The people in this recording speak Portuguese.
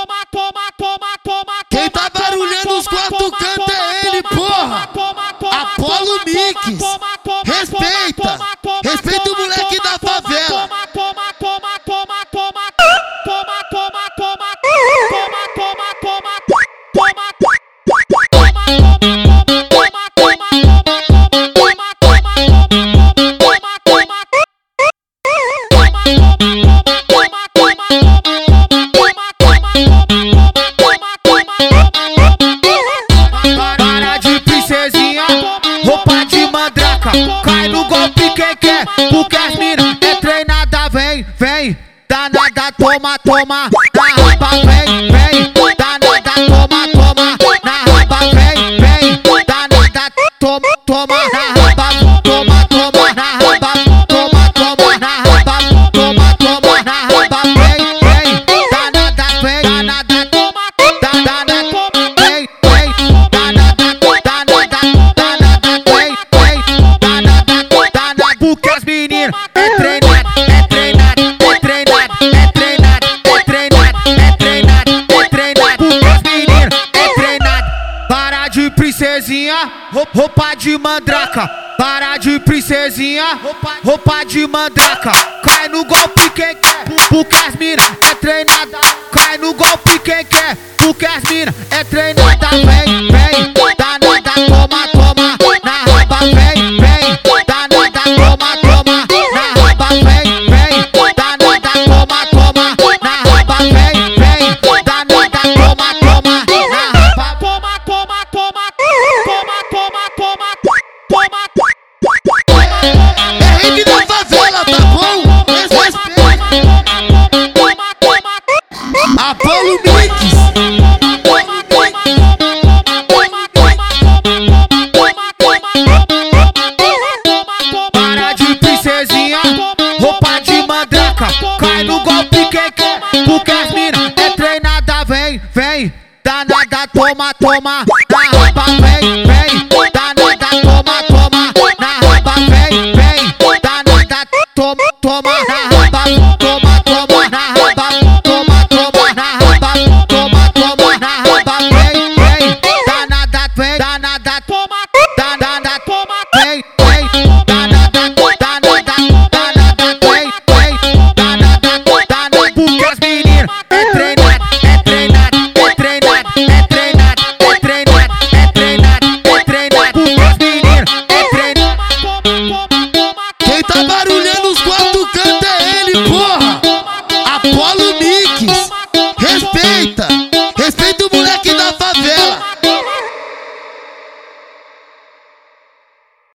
Quem tá barulhando os quatro cantos é ele, porra! Apolo Mix! Respeita! Respeita o moleque da favela! Para de princesinha, roupa de mandraca. Cai no golpe quem quer, porque as mina é treinada. Vem, vem, danada, toma, toma. Na raba, vem, vem, danada, toma, toma. Na raba, vem, vem, danada, toma, toma. Na raba, toma, toma. Na raba, toma, toma. Na raba, toma, toma. Na raba, vem, vem, danada, vem, danada, toma, danada, vem, vem, danada, danada, danada, vem, vem, danada, danada. Porque as meninas é treinada, é treinada, é treinada, é treinada, é treinada, é treinada, é treinada. Porque as meninas é treinada. Para de princesinha, roupa de mandraca. Para de princesinha, roupa de mandraca. Cai no golpe quem quer, porque as mina é treinada. Cai no golpe quem quer, porque as mina é treinada. Vem, vem, danada, toma, toma. Na raba, vem, vem, danada, toma, toma. Na raba, vem, vem, danada, toma, toma. Na raba, vem, vem, danada, toma, toma. Na raba, toma, toma, toma, toma, toma, toma, toma. É rede da favela, tá bom? Respeita! Apolo Mix! Para de princesinha, roupa de mandraca. Cai no golpe quem quer, porque as mina é treinada. Vem, vem, danada, toma, toma.